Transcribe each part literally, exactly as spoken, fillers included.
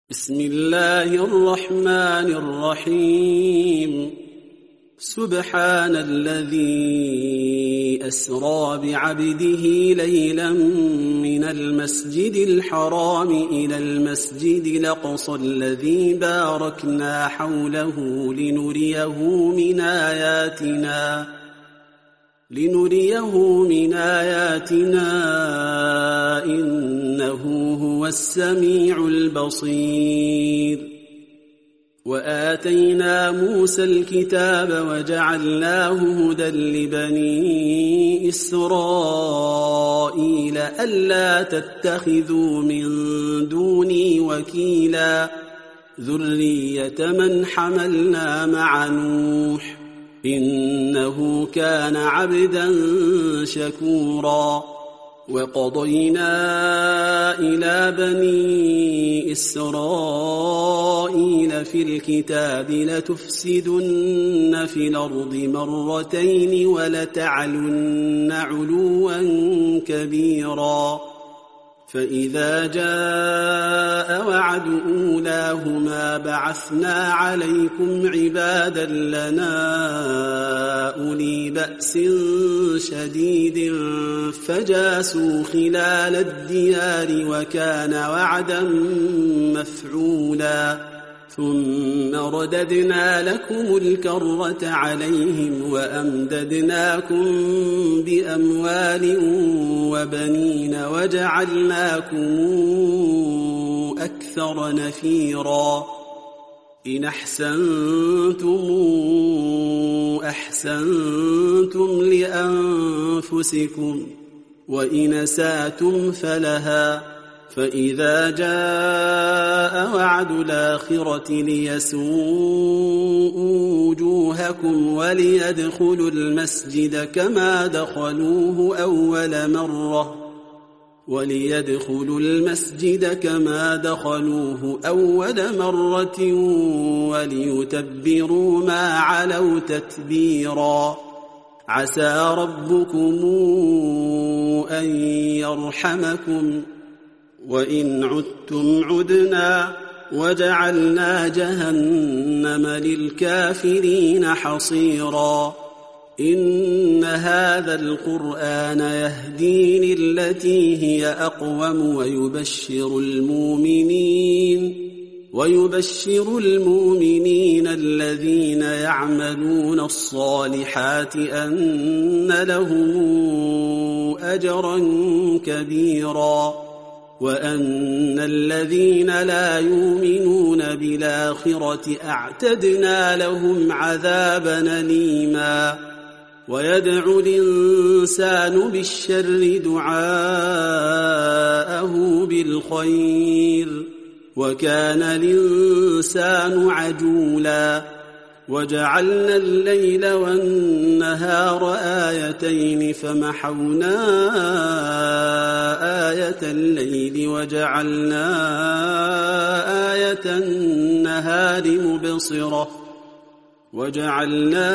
بسم الله الرحمن الرحيم سبحان الذي أسرى بعبده ليلا من المسجد الحرام إلى المسجد الأقصى الذي باركنا حوله لنريه من آياتنا لنريه من آياتنا إنه هو السميع البصير وآتينا موسى الكتاب وجعلناه هدى لبني إسرائيل ألا تتخذوا من دوني وكيلا ذرية من حملنا مع نوح إنه كان عبدا شكورا وقضينا إلى بني إسرائيل في الكتاب لتفسدن في الأرض مرتين ولتعلن علوا كبيرا فإذا جاء وعد أولاهما بعثنا عليكم عبادا لنا أولي بأس شديد فجاسوا خلال الديار وكان وعدا مفعولا ثم رددنا لكم الكرة عليهم وأمددناكم بأموال وبنين وجعلناكم أكثر نفيرا إن أحسنتم أحسنتم لأنفسكم وإن أسأتم فلها فإذا جاء وعد الآخرة ليسوءوا وجوهكم وليدخلوا المسجد كما دخلوه أول مرة وليدخلوا المسجد كما دخلوه أول مرة وليتبروا ما علوا تتبيرا عسى ربكم أن يرحمكم وإن عدتم عدنا وجعلنا جهنم للكافرين حصيرا إن هذا القرآن يهدي للتي هي أقوم ويبشر المؤمنين ويبشر المؤمنين الذين يعملون الصالحات أن لهم أجرا كبيرا وأن الذين لا يؤمنون بالآخرة أعتدنا لهم عذابا أليما ويدعو الإنسان بالشر دعاءه بالخير وكان الإنسان عجولا وجعلنا الليل والنهار آيتين فمحونا آية الليل وجعلنا آية النهار مبصرة وجعلنا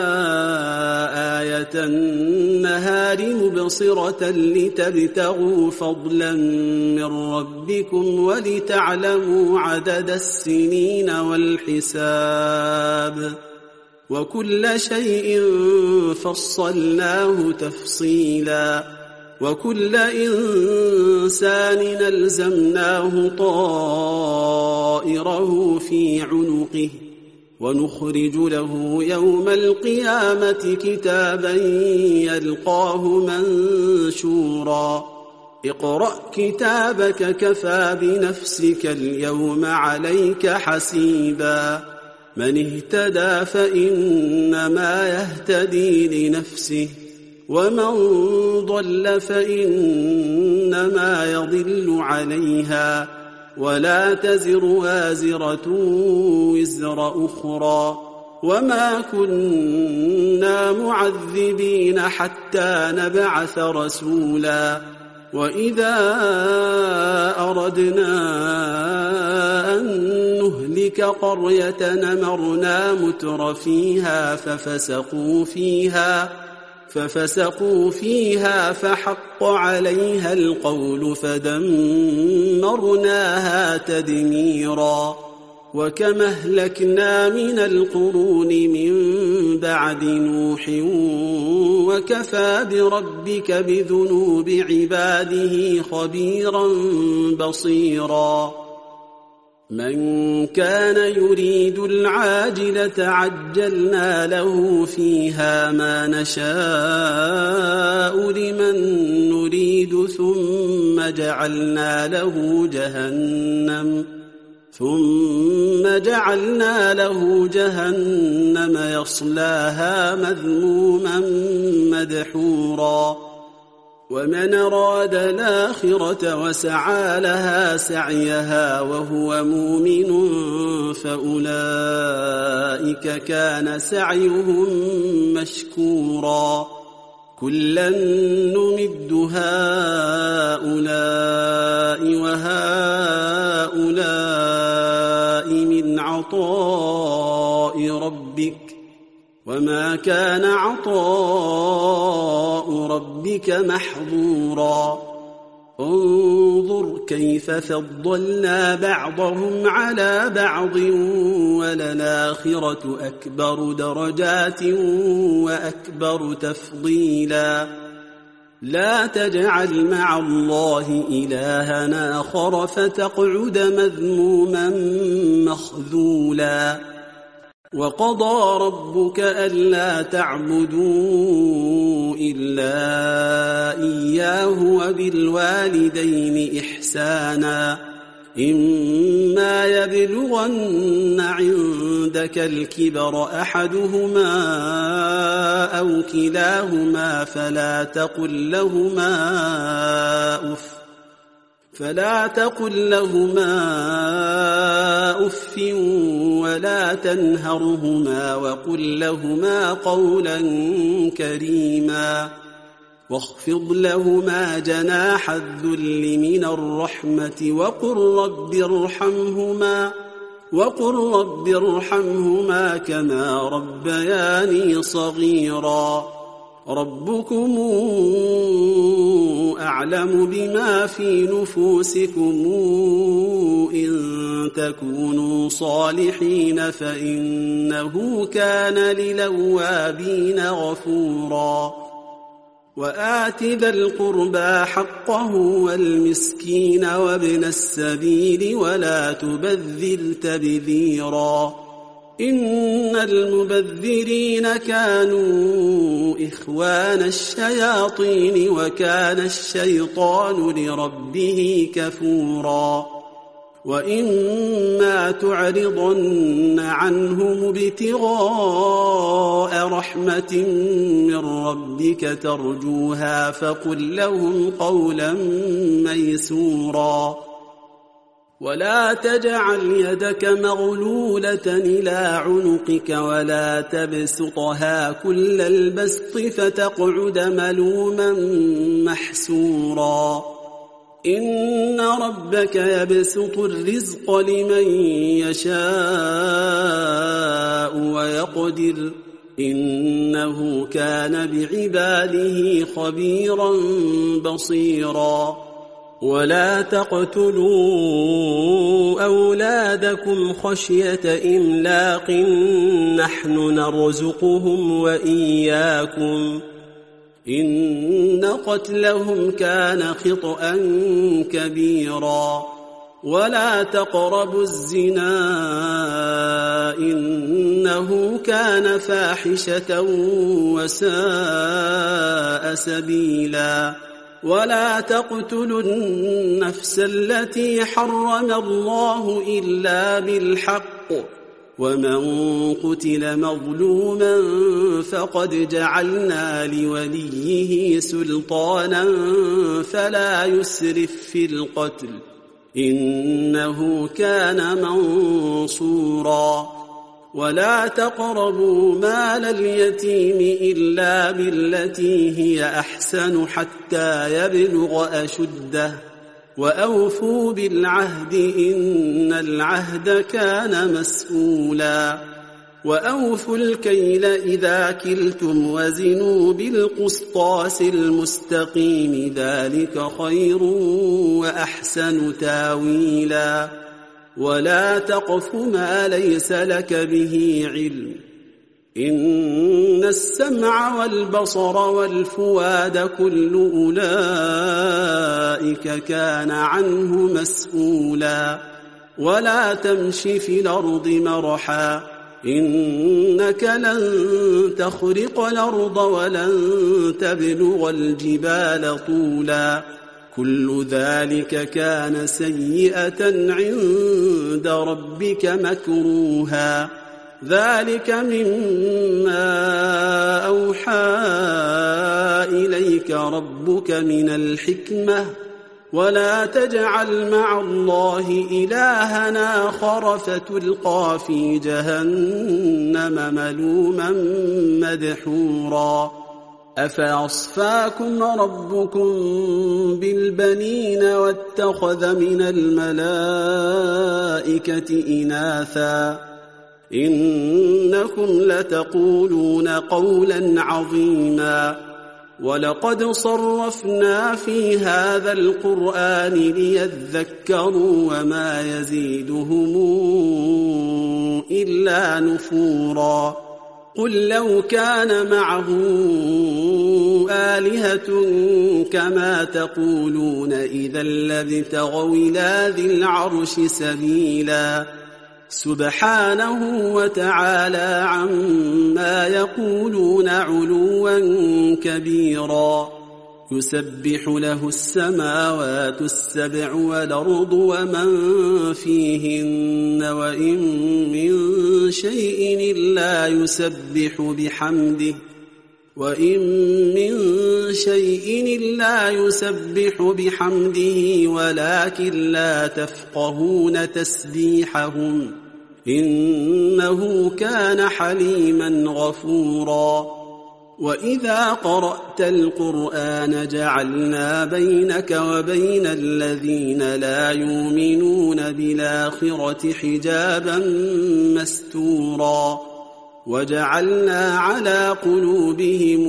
آية النهار مبصرة لتبتغوا فضلا من ربكم ولتعلموا عدد السنين والحساب وكل شيء فصلناه تفصيلا وكل إنسان ألزمناه طائره في عنقه ونخرج له يوم القيامة كتابا يلقاه منشورا اقرأ كتابك كفى بنفسك اليوم عليك حسيبا من اهتدى فإنما يهتدي لنفسه ومن ضل فإنما يضل عليها ولا تزر وازرة وزر أخرى وما كنا معذبين حتى نبعث رسولا وإذا أردنا أن نهلك قرية أمرنا متر فيها ففسقوا فيها ففسقوا فيها فحق عليها القول فدمرناها تدميرا وكم أهلكنا من القرون من بعد نوح وكفى بربك بذنوب عباده خبيرا بصيرا من كان يريد العاجلة عجلنا له فيها ما نشاء لمن نريد ثم جعلنا له جهنم ثم جعلنا له جهنم يصلاها مذموما مدحورا ومن أراد الآخرة وسعى لها سعيها وهو مؤمن فأولئك كان سعيهم مشكورا كلا نمد هؤلاء وهؤلاء من عطاء ربك وما كان عطاء ربك محظورا انظر كيف فضلنا بعضهم على بعض وللآخرة أكبر درجات وأكبر تفضيلا لا تجعل مع الله إلهنا آخر فتقعد مذموما مخذولا وقضى ربك ألا تعبدوا إلا إياه وبالوالدين إحسانا إما يبلغن عندك الكبر أحدهما أو كلاهما فلا تقل لهما أف فلا تقل لهما أف ولا تنهرهما وقل لهما قولا كريما واخفض لهما جناح الذل من الرحمة وقل رب ارحمهما وقل رب ارحمهما كما ربياني صغيرا ربكم أعلم بما في نفوسكم إن تكونوا صالحين فإنه كان للأوابين غفورا وآت ذا القربى حقه والمسكين وابن السبيل ولا تبذل تبذيرا إن المبذرين كانوا إخوان الشياطين وكان الشيطان لربه كفورا وإما تعرضن عنهم ابتغاء رحمة من ربك ترجوها فقل لهم قولا ميسورا ولا تجعل يدك مغلولة إلى عنقك ولا تبسطها كل البسط فتقعد ملوما محسورا إن ربك يبسط الرزق لمن يشاء ويقدر إنه كان بعباده خبيرا بصيرا ولا تقتلوا أولادكم خشية إملاق نحن نرزقهم وإياكم إن قتلهم كان خطأ كبيرا ولا تقربوا الزنا إنه كان فاحشة وساء سبيلا ولا تقتلوا النفس التي حرم الله إلا بالحق ومن قتل مظلوما فقد جعلنا لوليه سلطانا فلا يسرف في القتل إنه كان منصورا ولا تقربوا مال اليتيم إلا بالتي هي أحسن حتى يبلغ أشده وأوفوا بالعهد إن العهد كان مسؤولا وأوفوا الكيل إذا كلتم وزنوا بالقسطاس المستقيم ذلك خير وأحسن تاويلا ولا تقف ما ليس لك به علم إن السمع والبصر والفؤاد كل أولئك كان عنه مسؤولا ولا تمش في الأرض مرحا إنك لن تخرق الأرض ولن تبلغ الجبال طولا كل ذلك كان سيئة عند ربك مكروها ذلك مما أوحى إليك ربك من الحكمة ولا تجعل مع الله إلها آخر فتلقى في جهنم ملوما مدحورا أفأصفاكم ربكم بالبنين واتخذ من الملائكة إناثا إنكم لتقولون قولا عظيما ولقد صرفنا في هذا القرآن ليذكروا وما يزيدهم إلا نفورا قل لو كان معه آلهة كما تقولون إذا لابتغوا إلى ذي العرش سبيلا سبحانه وتعالى عما يقولون علوا كبيرا يسبح له السماوات السبع والأرض ومن فيهن وإن من شيء إلا يسبح بحمده وإن من شيء إلا يسبح بحمده ولكن لا تفقهون تسبيحهم إنه كان حليما غفورا وإذا قرأت القرآن جعلنا بينك وبين الذين لا يؤمنون بالآخرة حجابا مستورا وجعلنا على قلوبهم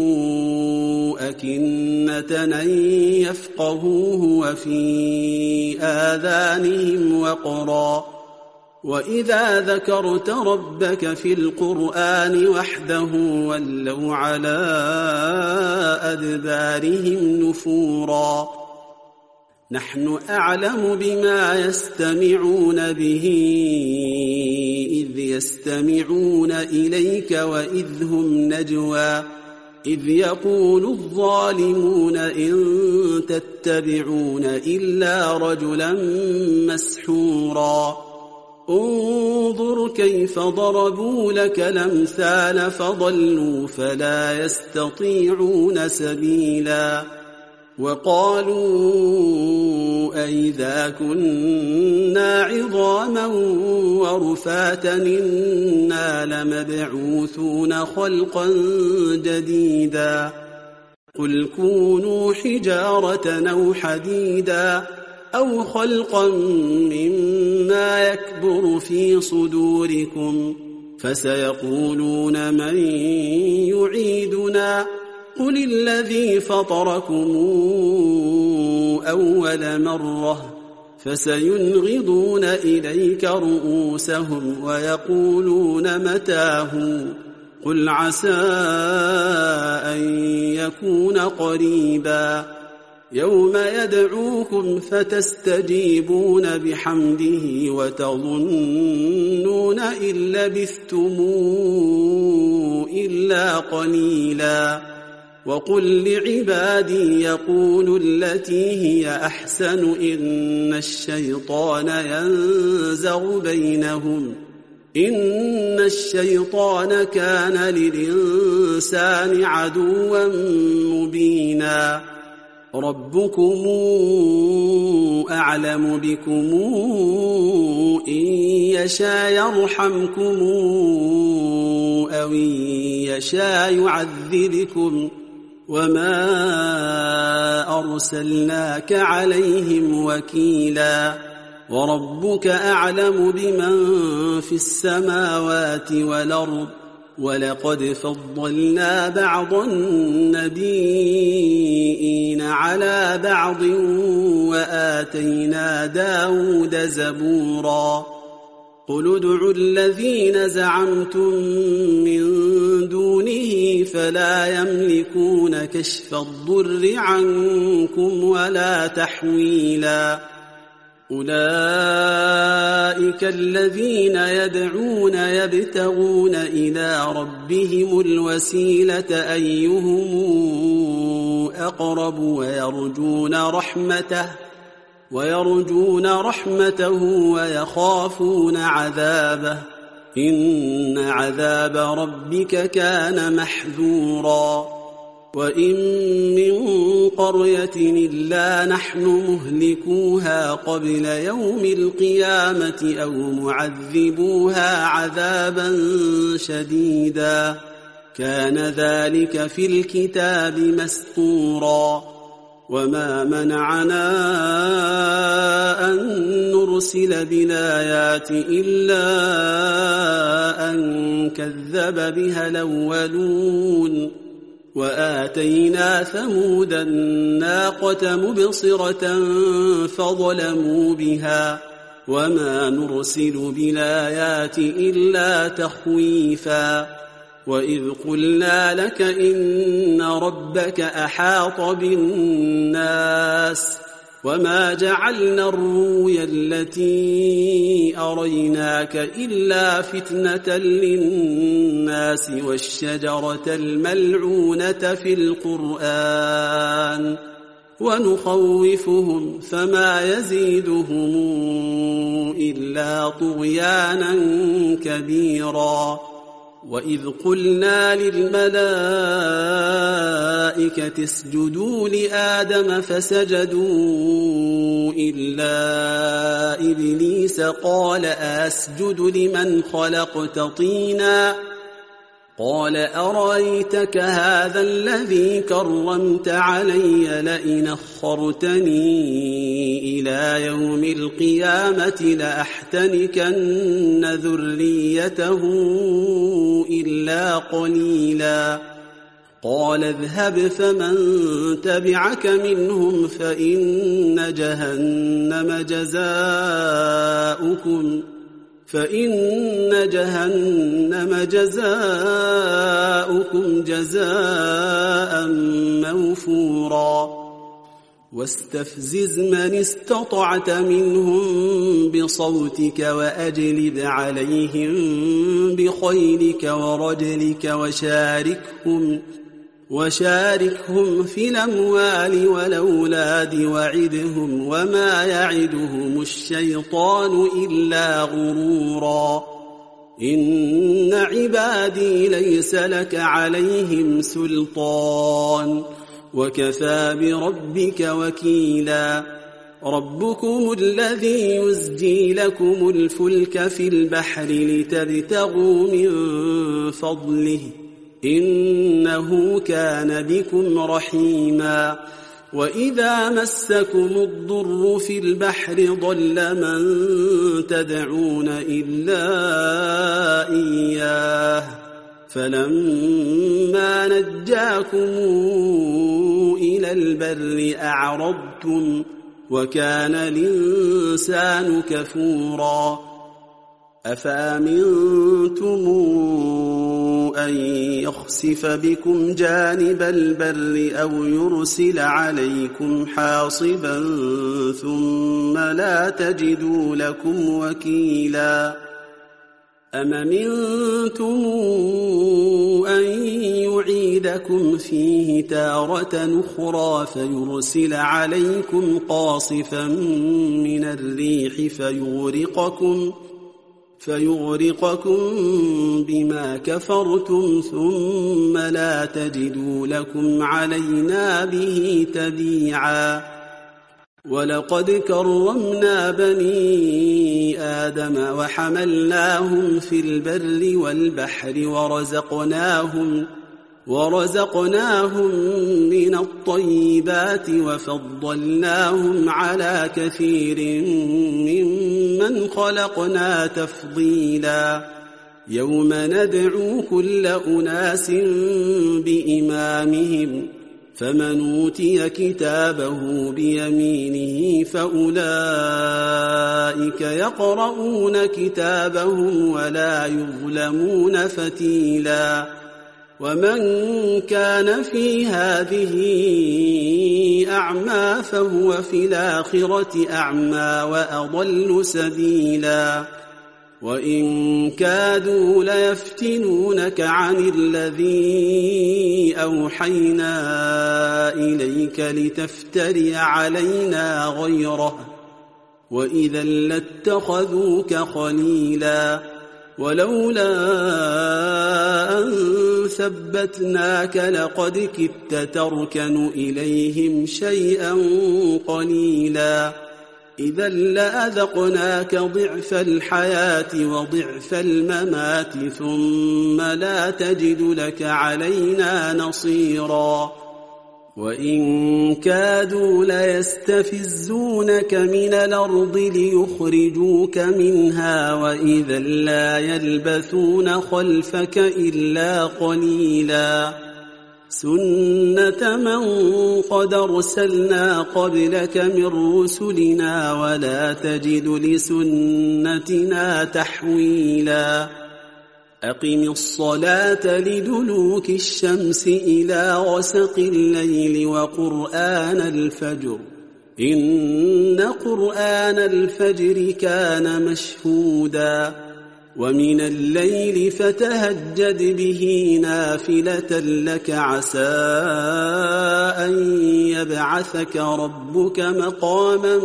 أكنة أن يفقهوه وفي آذانهم وقرا وإذا ذكرت ربك في القرآن وحده ولوا على أدبارهم نفورا نحن أعلم بما يستمعون به إذ يستمعون إليك وإذ هم نجوى إذ يقول الظالمون إن تتبعون إلا رجلا مسحورا انظر كيف ضربوا لك الأمثال فضلوا فلا يستطيعون سبيلا وقالوا أئذا كنا عظاما ورفاتا إنا لمبعوثون خلقا جديدا قل كونوا حجارة أو حديدا أو خلقا مما يكبر في صدوركم فسيقولون من يعيدنا قل الذي فطركم أول مرة فسينغضون إليك رؤوسهم ويقولون متاه قل عسى أن يكون قريبا يوم يدعوكم فتستجيبون بحمده وتظنون إن لبثتم إلا قليلا وقل لعبادي يقولوا التي هي أحسن إن الشيطان ينزغ بينهم إن الشيطان كان للإنسان عدوا مبينا ربكم أعلم بكم إن يشاء يرحمكم أو إن يشاء يعذبكم وما أرسلناك عليهم وكيلا وربك أعلم بمن في السماوات والأرض ولقد فضلنا بعض النبيين على بعض وآتينا داود زبورا قل ادعوا الذين زعمتم من دونه فلا يملكون كشف الضر عنكم ولا تحويلا أولئك الذين يدعون يبتغون إلى ربهم الوسيلة أيهم أقرب ويرجون رحمته ويرجون رحمته ويخافون عذابه إن عذاب ربك كان محذورا وإن من قرية إلا نحن مهلكوها قبل يوم القيامة أو معذبوها عذابا شديدا كان ذلك في الكتاب مسطورا وما منعنا أن نرسل بالآيات إلا أن كذب بها الأولون وآتينا ثمود الناقة مبصرة فظلموا بها وما نرسل بالآيات إلا تخويفا وإذ قلنا لك إن ربك أحاط بالناس وما جعلنا الرؤيا التي أريناك إلا فتنة للناس والشجرة الملعونة في القرآن ونخوفهم فما يزيدهم إلا طغيانا كبيرا وإذ قلنا للملائكة اسجدوا لآدم فسجدوا إلا إبليس قال أسجد لمن خلقت طينا قال أرأيتك هذا الذي كرمت علي لئن أخرتني إلى يوم القيامة لأحتنكن ذريته إلا قليلا قال اذهب فمن تبعك منهم فإن جهنم جزاؤكم فإن جهنم جزاؤكم جزاء موفورا واستفزز من استطعت منهم بصوتك وأجلب عليهم بخيلك ورجلك وشاركهم وشاركهم في الأموال والأولاد وعدهم وما يعدهم الشيطان إلا غرورا إن عبادي ليس لك عليهم سلطان وكفى بربك وكيلا ربكم الذي يزجي لكم الفلك في البحر لتبتغوا من فضله إنه كان بكم رحيما وإذا مسكم الضر في البحر ضل من تدعون إلا إياه فلما نجاكم إلى البر أعرضتم وكان الإنسان كفورا أفأمنتم أن يخسف بكم جانب البر أو يرسل عليكم حاصبا ثم لا تجدوا لكم وكيلا أم أمنتم أن يعيدكم فيه تارة أخرى فيرسل عليكم قاصفا من الريح فيغرقكم فيغرقكم بما كفرتم ثم لا تجدوا لكم علينا به تبيعا ولقد كرمنا بني آدم وحملناهم في البر والبحر ورزقناهم ورزقناهم من الطيبات وفضلناهم على كثير ممن خلقنا تفضيلا يوم ندعو كل أناس بإمامهم فمن أوتي كتابه بيمينه فأولئك يقرؤون كتابهم ولا يظلمون فتيلا ومن كان في هذه أعمى فهو في الآخرة أعمى وأضل سبيلا وإن كادوا ليفتنونك عن الذي أوحينا إليك لتفتري علينا غيره وإذا لاتخذوك خليلا ولولا أن ثبتناك لقد كدت تركن إليهم شيئا قليلا إذا لأذقناك ضعف الحياة وضعف الممات ثم لا تجد لك علينا نصيرا وإن كادوا ليستفزونك من الأرض ليخرجوك منها وإذا لا يلبثون خلفك إلا قليلا سنة من قد أرسلنا قبلك من رسلنا ولا تجد لسنتنا تحويلا أقم الصلاة لدلوك الشمس إلى غسق الليل وقرآن الفجر إن قرآن الفجر كان مشهودا ومن الليل فتهجد به نافلة لك عسى أن يبعثك ربك مقاما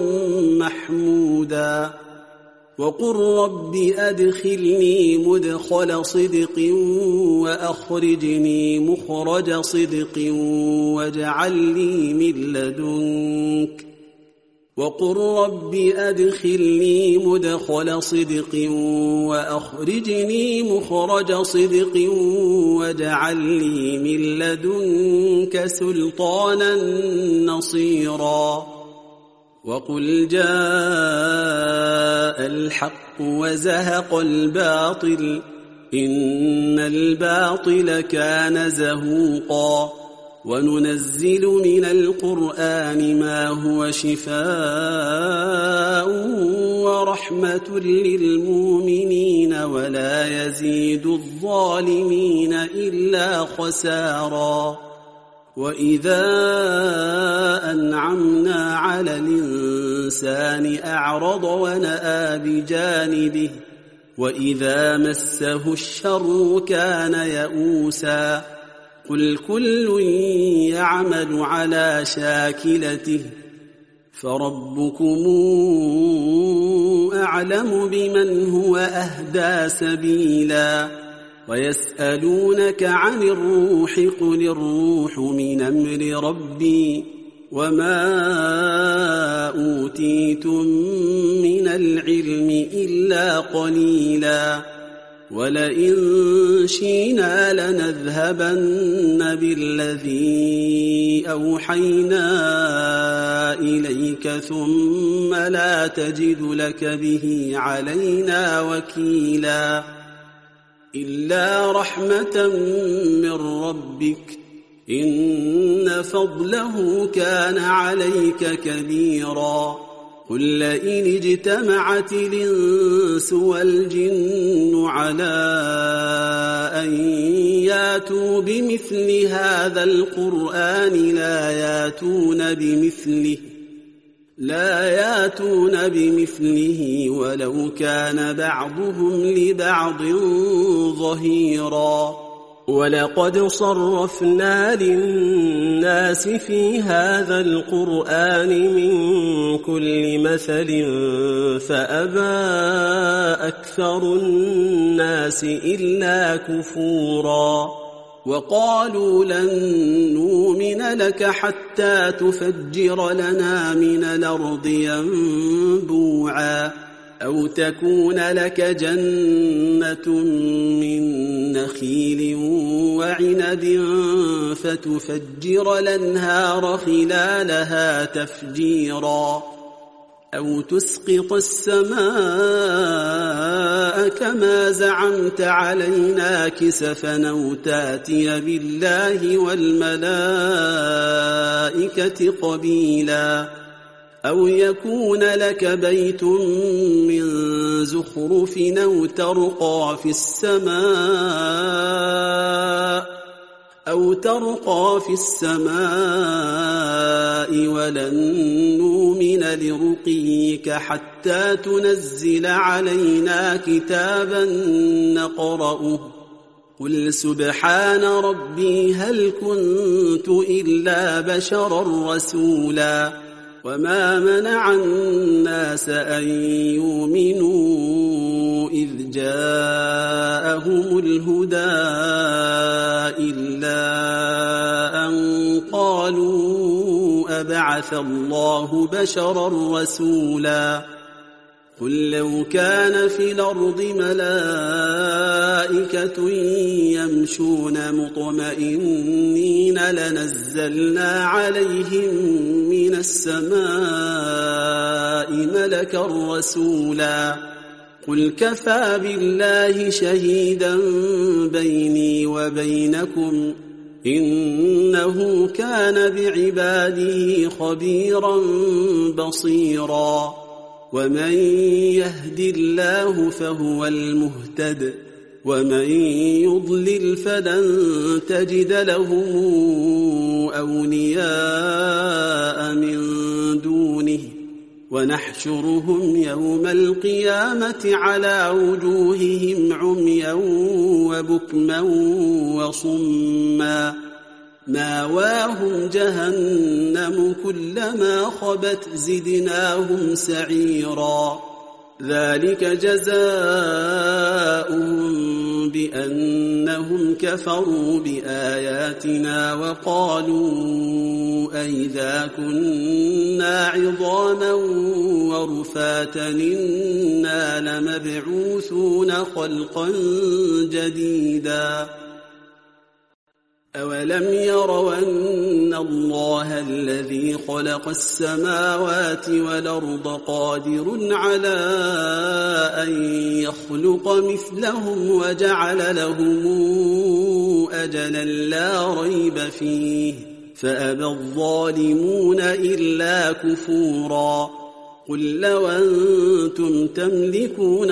محمودا وقل رب أدخلني مدخل صدق وأخرجني مخرج صدق واجعل لي من لدنك وقل رب أدخلني مدخل صدق وأخرجني مخرج صدق واجعل لي من لدنك سلطانا نصيرا وقل جاء الحق وزهق الباطل إن الباطل كان زهوقا وننزل من القرآن ما هو شفاء ورحمة للمؤمنين ولا يزيد الظالمين إلا خسارا وإذا أنعمنا على الإنسان أعرض ونأى بجانبه وإذا مسه الشر كان يئوسا قل كل يعمل على شاكلته فربكم أعلم بمن هو أهدى سبيلا ويسألونك عن الروح قل الروح من أمر ربي وما أوتيتم من العلم إلا قليلا ولئن شئنا لنذهبن بالذي أوحينا إليك ثم لا تجد لك به علينا وكيلا إلا رحمة من ربك إن فضله كان عليك كبيرا قل لئن اجتمعت الإنس والجن على أن ياتوا بمثل هذا القرآن لا ياتون بمثله لا ياتون بمثله ولو كان بعضهم لبعض ظهيرا ولقد صرفنا للناس في هذا القرآن من كل مثل فأبى أكثر الناس إلا كفورا وقالوا لن نؤمن لك حتى تفجر لنا من الأرض ينبوعا أو تكون لك جنة من نخيل وعنب فتفجر الأنهار خلالها تفجيرا أو تسقط السماء كما زعمت علينا كسفا أو تأتي بالله والملائكة قبيلا أو يكون لك بيت من زخرف أو ترقى في السماء أو ترقى في السماء ولن نؤمن لرقيك حتى تنزل علينا كتابا نقرأه قل سبحان ربي هل كنت إلا بشرا رسولا وما منع الناس أن يؤمنوا إذ جاءهم الهدى إلا أن قالوا أبعث الله بشرا رسولا قل لو كان في الأرض ملائكة يمشون مطمئنين لنزلنا عليهم من السماء ملكا رسولا قل كفى بالله شهيدا بيني وبينكم إنه كان بعباده خبيرا بصيرا ومن يهد الله فهو المهتد ومن يضلل فلن تجد لهم أولياء من دونه ونحشرهم يوم القيامة على وجوههم عميا وبكما وصما ماواهم جهنم كلما خبت زدناهم سعيرا ذلك جزاؤهم بأنهم كفروا بآياتنا وقالوا أئذا كنا عظاما ورفاتا إنا لمبعوثون خلقا جديدا أولم يروا أن الله الذي خلق السماوات والأرض قادر على أن يخلق مثلهم وجعل لهم أجلا لا ريب فيه فأبى الظالمون إلا كفورا قل لو أنتم تملكون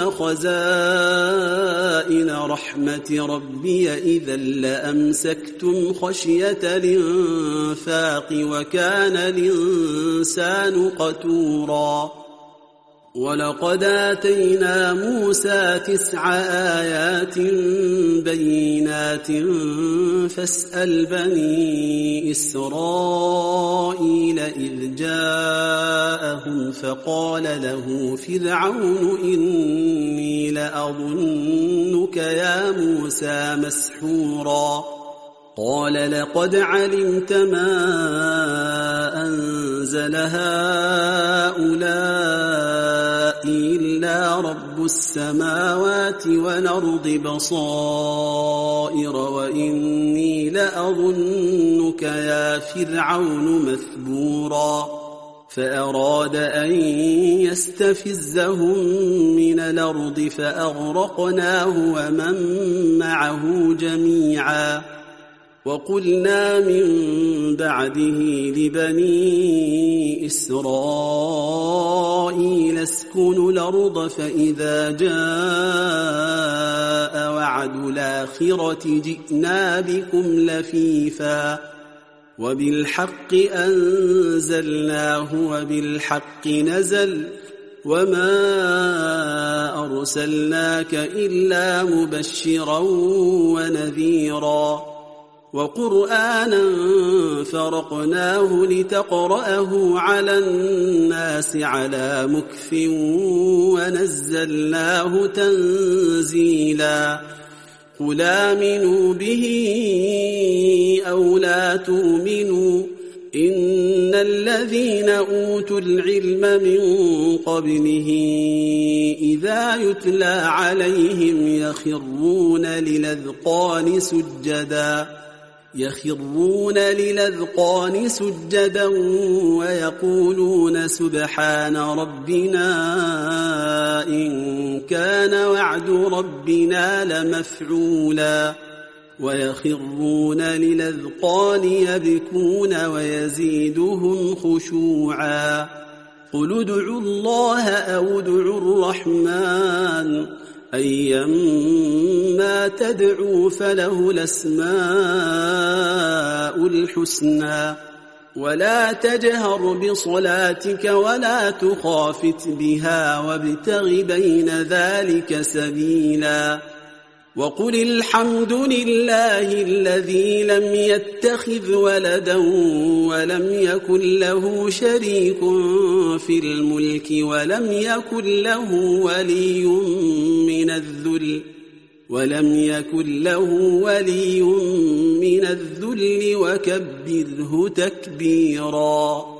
خزائن رحمة ربي إذا لأمسكتم خشية الإنفاق وكان الإنسان قتورا ولقد آتينا موسى تسع آيات بينات فاسأل بني إسرائيل إذ جاءهم فقال له فرعون إني لأظنك يا موسى مسحورا قال لقد علمت ما أنزل هؤلاء إلا رب السماوات والأرض بصائر وإني لأظنك يا فرعون مثبورا فأراد أن يستفزهم من الأرض فأغرقناه ومن معه جميعا وقلنا من بعده لبني إسرائيل اسكنوا الأرض فإذا جاء وعد الآخرة جئنا بكم لفيفا وبالحق أنزلناه وبالحق نزل وما أرسلناك إلا مبشرا ونذيرا وقرآنا فرقناه لتقرأه على الناس على مكث ونزلناه تنزيلا قل آمنوا به أو لا تؤمنوا إن الذين أوتوا العلم من قبله إذا يتلى عليهم يخرون للأذقان سجدا يخرون للأذقان سجدا ويقولون سبحان ربنا إن كان وعد ربنا لمفعولا ويخرون للأذقان يبكون ويزيدهم خشوعا قل ادعوا الله أو ادعوا الرحمن أيما تدعوا فله الأسماء الحسنى ولا تجهر بصلاتك ولا تخافت بها وابتغ بين ذلك سبيلا وقل الحمد لله الذي لم يتخذ ولدا ولم يكن له شريك في الملك ولم يكن له ولي من الذل ولم يكن له ولي من الذل وكبره تكبيرا.